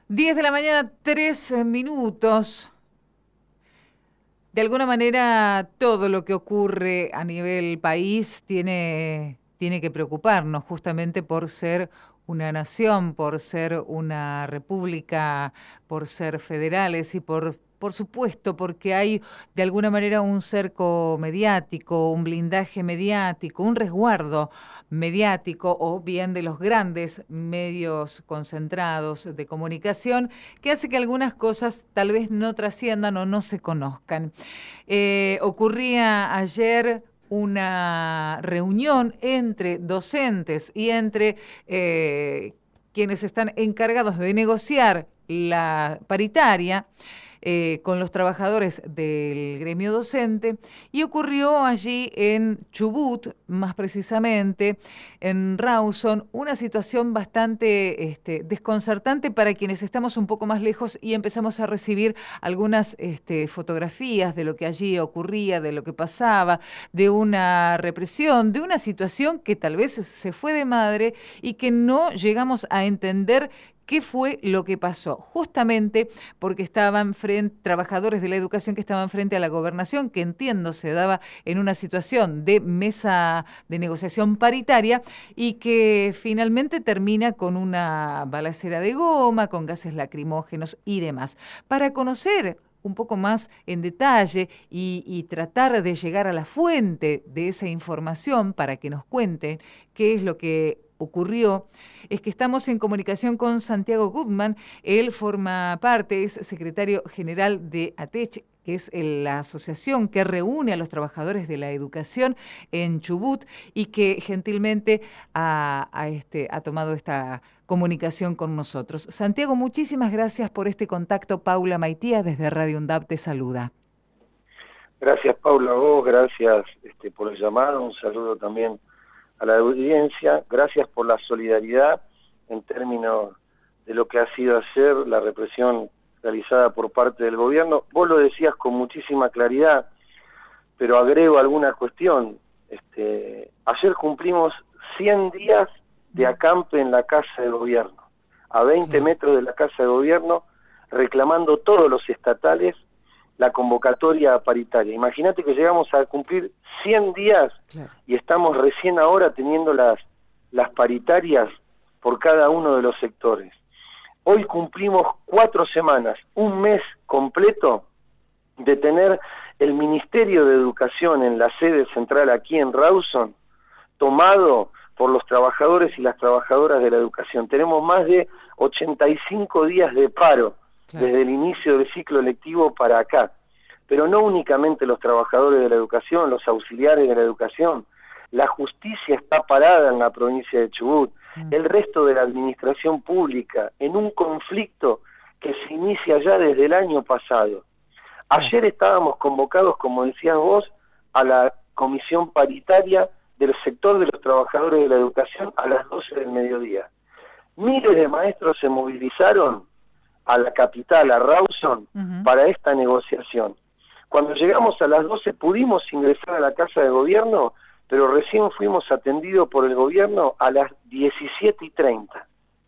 10 de la mañana, 3 minutos. De alguna manera, todo lo que ocurre a nivel país tiene que preocuparnos, justamente por ser una nación, por ser una república, por ser federales y por supuesto, porque hay de alguna manera un cerco mediático, un blindaje mediático, un resguardo mediático o bien de los grandes medios concentrados de comunicación que hace que algunas cosas tal vez no trasciendan o no se conozcan. Ocurría ayer una reunión entre docentes y entre quienes están encargados de negociar la paritaria con los trabajadores del gremio docente, y ocurrió allí en Chubut, más precisamente en Rawson, una situación bastante desconcertante para quienes estamos un poco más lejos y empezamos a recibir algunas fotografías de lo que allí ocurría, de lo que pasaba, de una represión, de una situación que tal vez se fue de madre y que no llegamos a entender qué fue lo que pasó, justamente porque estaban trabajadores de la educación que estaban frente a la gobernación, que entiendo se daba en una situación de mesa de negociación paritaria y que finalmente termina con una balacera de goma, con gases lacrimógenos y demás. Para conocer un poco más en detalle y tratar de llegar a la fuente de esa información para que nos cuenten qué es lo que ocurrió, es que estamos en comunicación con Santiago Gutman. Él forma parte, es secretario general de ATECH, que es la asociación que reúne a los trabajadores de la educación en Chubut y que gentilmente ha tomado esta comunicación con nosotros. Santiago, muchísimas gracias por este contacto. Paula Maitía desde Radio UNDAP te saluda. Gracias, Paula, a vos, gracias por el llamado, un saludo también a la audiencia, gracias por la solidaridad en términos de lo que ha sido ayer la represión realizada por parte del gobierno. Vos lo decías con muchísima claridad, pero agrego alguna cuestión. Ayer cumplimos 100 días de acampe en la Casa de Gobierno, a 20 metros de la Casa de Gobierno, reclamando todos los estatales la convocatoria paritaria. Imagínate que llegamos a cumplir 100 días y estamos recién ahora teniendo las paritarias por cada uno de los sectores. Hoy cumplimos 4 semanas, un mes completo de tener el Ministerio de Educación en la sede central aquí en Rawson tomado por los trabajadores y las trabajadoras de la educación. Tenemos más de 85 días de paro desde el inicio del ciclo lectivo para acá, pero no únicamente los trabajadores de la educación, los auxiliares de la educación, la justicia está parada en la provincia de Chubut, el resto de la administración pública, en un conflicto que se inicia ya desde el año pasado. Ayer estábamos convocados, como decías vos, a la comisión paritaria del sector de los trabajadores de la educación a las 12 del mediodía. Miles de maestros se movilizaron a la capital, a Rawson, para esta negociación. Cuando llegamos a las 12 pudimos ingresar a la Casa de Gobierno, pero recién fuimos atendidos por el gobierno a las 17:30,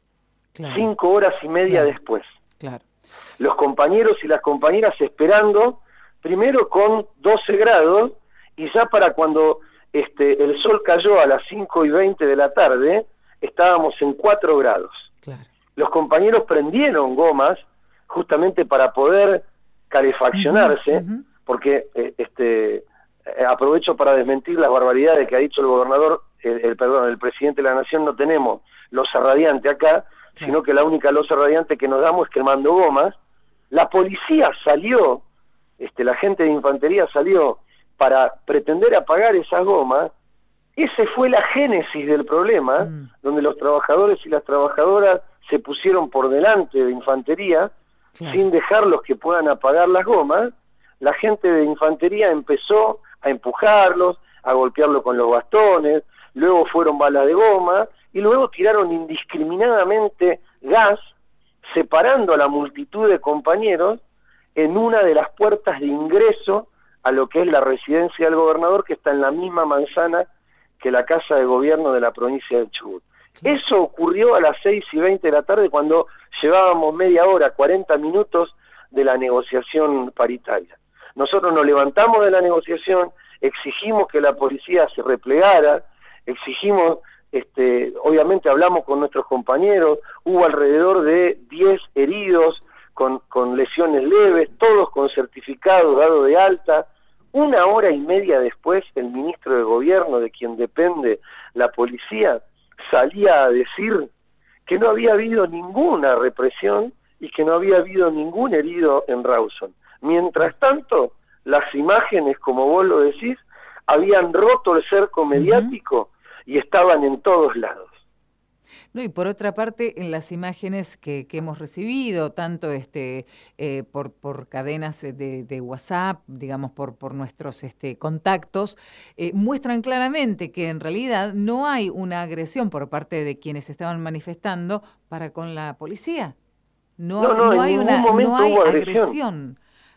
5 horas y media después. Los compañeros y las compañeras esperando, primero con 12 grados, y ya para cuando el sol cayó a las 5:20 de la tarde, estábamos en 4 grados. Los compañeros prendieron gomas justamente para poder calefaccionarse, porque aprovecho para desmentir las barbaridades que ha dicho el gobernador, el presidente de la Nación. No tenemos losa radiante acá, sino que la única losa radiante que nos damos es quemando gomas. La policía salió, la gente de infantería salió para pretender apagar esas gomas. Ese fue la génesis del problema, donde los trabajadores y las trabajadoras se pusieron por delante de infantería, sin dejarlos que puedan apagar las gomas. La gente de infantería empezó a empujarlos, a golpearlos con los bastones, luego fueron balas de goma, y luego tiraron indiscriminadamente gas, separando a la multitud de compañeros en una de las puertas de ingreso a lo que es la residencia del gobernador, que está en la misma manzana que la Casa de Gobierno de la provincia de Chubut. Claro. Eso ocurrió a las 6:20 de la tarde cuando llevábamos media hora, 40 minutos de la negociación paritaria. Nosotros nos levantamos de la negociación, exigimos que la policía se replegara, exigimos, obviamente hablamos con nuestros compañeros, hubo alrededor de 10 heridos con lesiones leves, todos con certificado dado de alta. Una hora y media después, el ministro de Gobierno, de quien depende la policía, salía a decir que no había habido ninguna represión y que no había habido ningún herido en Rawson. Mientras tanto, las imágenes, como vos lo decís, habían roto el cerco mediático y estaban en todos lados. No, y por otra parte, en las imágenes que hemos recibido, tanto por cadenas de WhatsApp, digamos, por nuestros contactos, muestran claramente que en realidad no hay una agresión por parte de quienes estaban manifestando para con la policía. No hay agresión.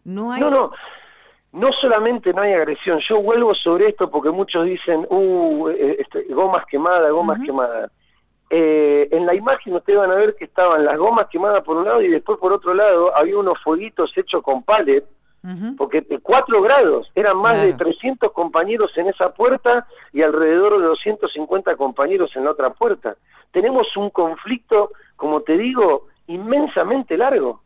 No solamente no hay agresión, yo vuelvo sobre esto porque muchos dicen, gomas quemadas, quemadas. En la imagen ustedes van a ver que estaban las gomas quemadas por un lado y después por otro lado había unos fueguitos hechos con palet, porque 4 grados, eran más de 300 compañeros en esa puerta y alrededor de 250 compañeros en la otra puerta. Tenemos un conflicto, como te digo, inmensamente largo,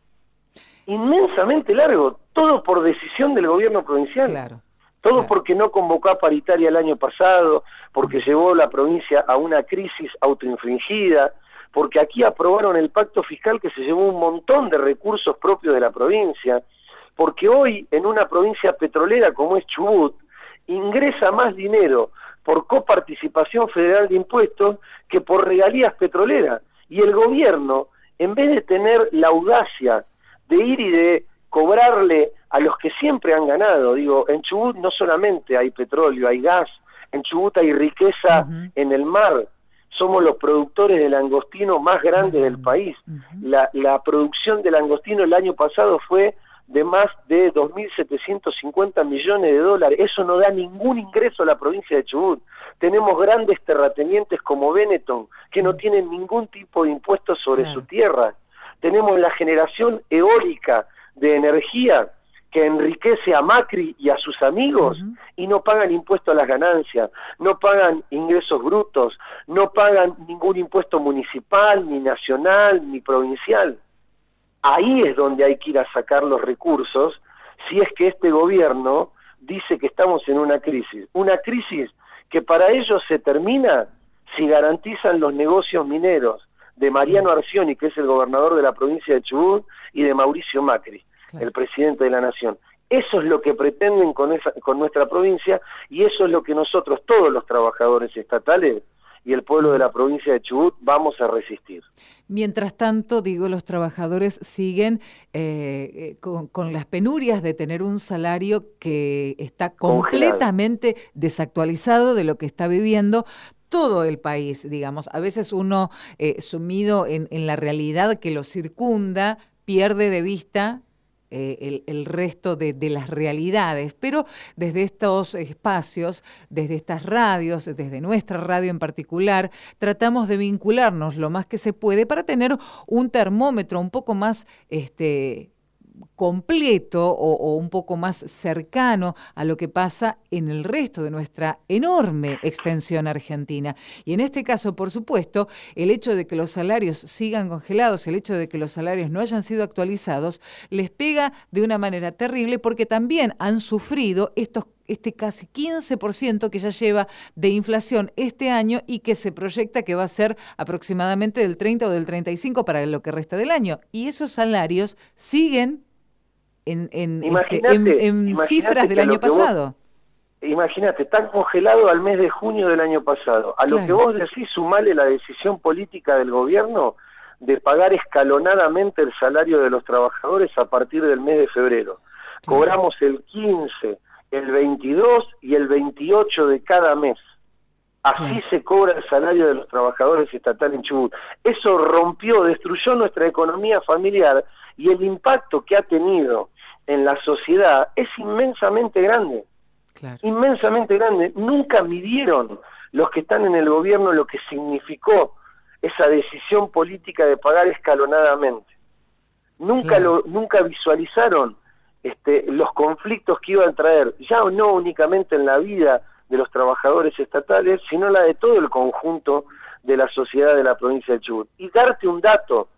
todo por decisión del gobierno provincial. Claro. Todo porque no convocó a paritaria el año pasado, porque llevó la provincia a una crisis autoinfligida, porque aquí aprobaron el pacto fiscal que se llevó un montón de recursos propios de la provincia, porque hoy en una provincia petrolera como es Chubut, ingresa más dinero por coparticipación federal de impuestos que por regalías petroleras. Y el gobierno, en vez de tener la audacia de ir y de cobrarle a los que siempre han ganado, digo, en Chubut no solamente hay petróleo, hay gas, en Chubut hay riqueza en el mar, somos los productores de langostino más grandes del país. La producción de langostino el año pasado fue de más de 2.750 millones de dólares, eso no da ningún ingreso a la provincia de Chubut. Tenemos grandes terratenientes como Benetton, que no tienen ningún tipo de impuestos sobre su tierra. Tenemos la generación eólica de energía que enriquece a Macri y a sus amigos y no pagan impuesto a las ganancias, no pagan ingresos brutos, no pagan ningún impuesto municipal, ni nacional, ni provincial. Ahí es donde hay que ir a sacar los recursos si es que este gobierno dice que estamos en una crisis que para ellos se termina si garantizan los negocios mineros de Mariano Arcioni, que es el gobernador de la provincia de Chubut, y de Mauricio Macri, el presidente de la Nación. Eso es lo que pretenden con nuestra provincia y eso es lo que nosotros, todos los trabajadores estatales y el pueblo de la provincia de Chubut, vamos a resistir. Mientras tanto, digo, los trabajadores siguen con las penurias de tener un salario que está completamente desactualizado de lo que está viviendo todo el país, digamos. A veces uno, sumido en la realidad que lo circunda, pierde de vista el resto de las realidades, pero desde estos espacios, desde estas radios, desde nuestra radio en particular, tratamos de vincularnos lo más que se puede para tener un termómetro un poco más completo o un poco más cercano a lo que pasa en el resto de nuestra enorme extensión argentina. Y en este caso, por supuesto, el hecho de que los salarios sigan congelados, el hecho de que los salarios no hayan sido actualizados, les pega de una manera terrible porque también han sufrido este casi 15% que ya lleva de inflación este año y que se proyecta que va a ser aproximadamente del 30 o del 35 para lo que resta del año. Y esos salarios siguen en cifras del año pasado. Imagínate, tan congelado al mes de junio del año pasado. A lo que vos decís, sumale la decisión política del gobierno de pagar escalonadamente el salario de los trabajadores a partir del mes de febrero. Cobramos el 15, el 22 y el 28 de cada mes. Así se cobra el salario de los trabajadores estatales en Chubut. Eso rompió, destruyó nuestra economía familiar y el impacto que ha tenido en la sociedad es inmensamente grande. Inmensamente grande. Nunca midieron los que están en el gobierno lo que significó esa decisión política de pagar escalonadamente. Nunca visualizaron los conflictos que iban a traer, ya no únicamente en la vida de los trabajadores estatales, sino la de todo el conjunto de la sociedad de la provincia de Chubut. Y darte un dato,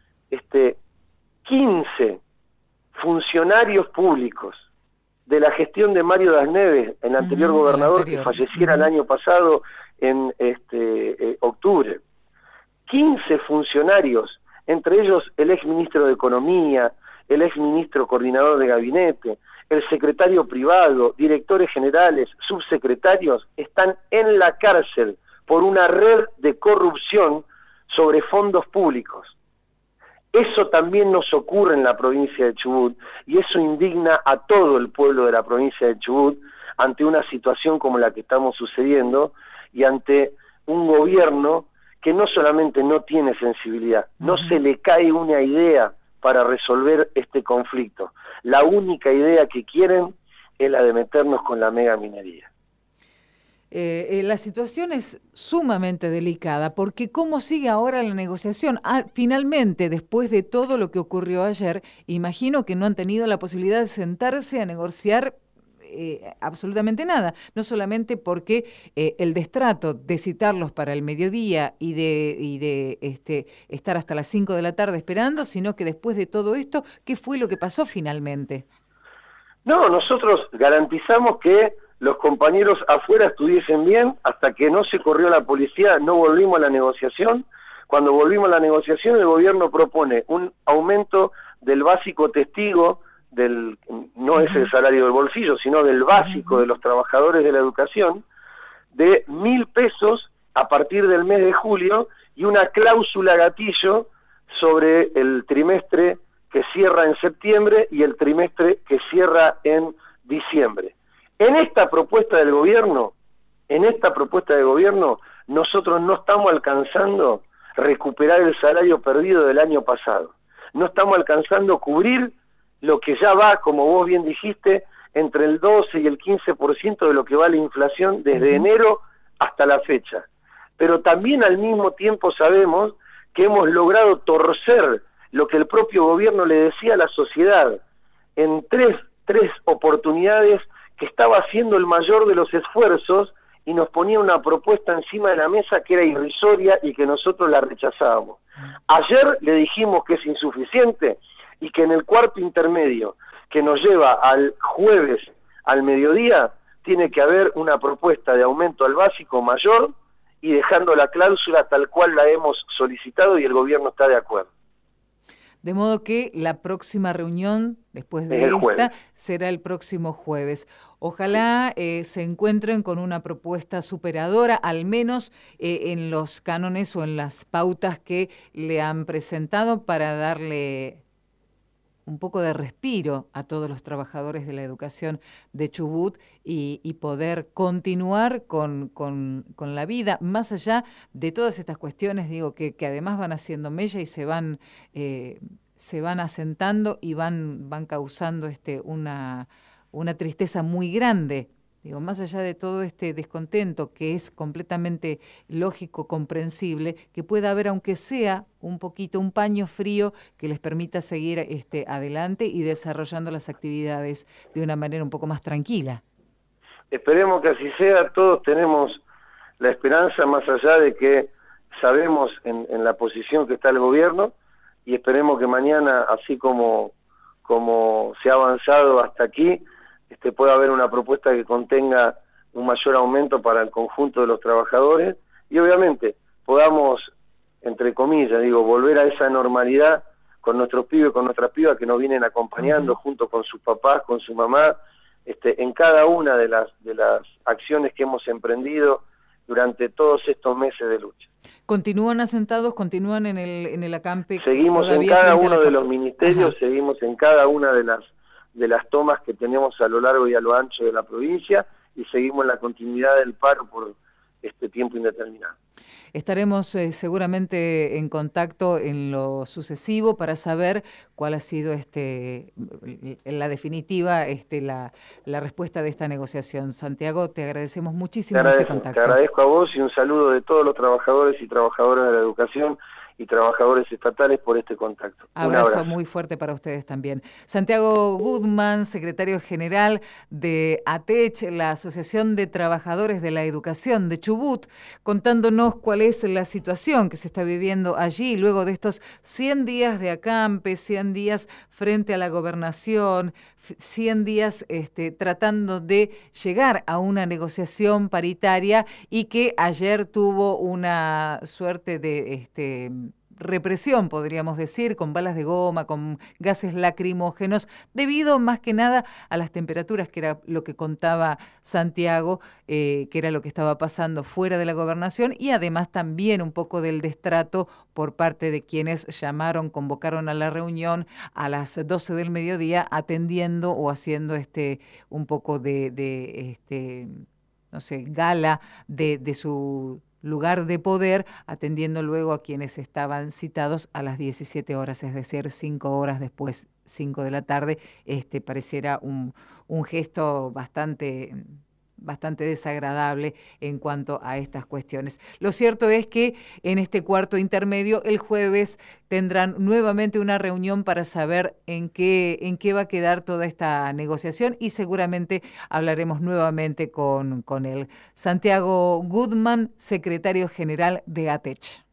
15 funcionarios públicos de la gestión de Mario Das Neves, el anterior gobernador que falleciera el año pasado en octubre. 15 funcionarios, entre ellos el ex ministro de Economía, el ex ministro coordinador de gabinete, el secretario privado, directores generales, subsecretarios, están en la cárcel por una red de corrupción sobre fondos públicos. Eso también nos ocurre en la provincia de Chubut y eso indigna a todo el pueblo de la provincia de Chubut ante una situación como la que estamos sucediendo y ante un gobierno que no solamente no tiene sensibilidad, no se le cae una idea para resolver este conflicto. La única idea que quieren es la de meternos con la mega minería. La situación es sumamente delicada, porque ¿cómo sigue ahora la negociación? Finalmente, después de todo lo que ocurrió ayer, imagino que no han tenido la posibilidad de sentarse a negociar absolutamente nada, no solamente porque el destrato de citarlos para el mediodía y de estar hasta las 5 de la tarde esperando, sino que después de todo esto, ¿qué fue lo que pasó finalmente? No, nosotros garantizamos que los compañeros afuera estuviesen bien, hasta que no se corrió la policía, no volvimos a la negociación. Cuando volvimos a la negociación, el gobierno propone un aumento del básico testigo, no es el salario del bolsillo, sino del básico de los trabajadores de la educación, de 1.000 pesos a partir del mes de julio, y una cláusula gatillo sobre el trimestre que cierra en septiembre y el trimestre que cierra en diciembre. En esta propuesta del gobierno, nosotros no estamos alcanzando recuperar el salario perdido del año pasado. No estamos alcanzando cubrir lo que ya va, como vos bien dijiste, entre el 12 y el 15% de lo que va la inflación desde enero hasta la fecha. Pero también al mismo tiempo sabemos que hemos logrado torcer lo que el propio gobierno le decía a la sociedad en tres oportunidades, que estaba haciendo el mayor de los esfuerzos y nos ponía una propuesta encima de la mesa que era irrisoria y que nosotros la rechazábamos. Ayer le dijimos que es insuficiente y que en el cuarto intermedio, que nos lleva al jueves al mediodía, tiene que haber una propuesta de aumento al básico mayor y dejando la cláusula tal cual la hemos solicitado y el gobierno está de acuerdo. De modo que la próxima reunión, después de esta, será el próximo jueves. Ojalá se encuentren con una propuesta superadora, al menos en los cánones o en las pautas que le han presentado, para darle un poco de respiro a todos los trabajadores de la educación de Chubut y poder continuar con la vida, más allá de todas estas cuestiones, digo, que además van haciendo mella y se van asentando y van causando una tristeza muy grande. Digo, más allá de todo este descontento, que es completamente lógico, comprensible, que pueda haber, aunque sea un poquito, un paño frío que les permita seguir adelante y desarrollando las actividades de una manera un poco más tranquila. Esperemos que así sea. Todos tenemos la esperanza, más allá de que sabemos en la posición que está el gobierno, y esperemos que mañana, así como se ha avanzado hasta aquí, pueda haber una propuesta que contenga un mayor aumento para el conjunto de los trabajadores y obviamente podamos, entre comillas, volver a esa normalidad con nuestros pibes, con nuestras pibas que nos vienen acompañando junto con sus papás, con su mamá, en cada una de las acciones que hemos emprendido durante todos estos meses de lucha. ¿Continúan asentados, continúan en el acampe? Seguimos en cada uno de los ministerios, seguimos en cada una de las tomas que tenemos a lo largo y a lo ancho de la provincia y seguimos en la continuidad del paro por este tiempo indeterminado. Estaremos seguramente en contacto en lo sucesivo para saber cuál ha sido en la definitiva la respuesta de esta negociación. Santiago, te agradecemos muchísimo este contacto. Te agradezco a vos y un saludo de todos los trabajadores y trabajadoras de la educación y trabajadores estatales por este contacto. Abrazo muy fuerte para ustedes también. Santiago Goodman, secretario general de ATECH, la Asociación de Trabajadores de la Educación de Chubut, contándonos cuál es la situación que se está viviendo allí luego de estos 100 días de acampe, 100 días frente a la gobernación, 100 días tratando de llegar a una negociación paritaria y que ayer tuvo una suerte de represión, podríamos decir, con balas de goma, con gases lacrimógenos, debido más que nada a las temperaturas, que era lo que contaba Santiago, que era lo que estaba pasando fuera de la gobernación, y además también un poco del destrato por parte de quienes convocaron a la reunión a las 12 del mediodía, atendiendo o haciendo un poco no sé, gala de su lugar de poder, atendiendo luego a quienes estaban citados a las 17 horas, es decir, 5 horas después, 5 de la tarde. Pareciera un gesto bastante desagradable en cuanto a estas cuestiones. Lo cierto es que en este cuarto intermedio, el jueves, tendrán nuevamente una reunión para saber en qué va a quedar toda esta negociación, y seguramente hablaremos nuevamente con él. Santiago Goodman, secretario general de ATECH.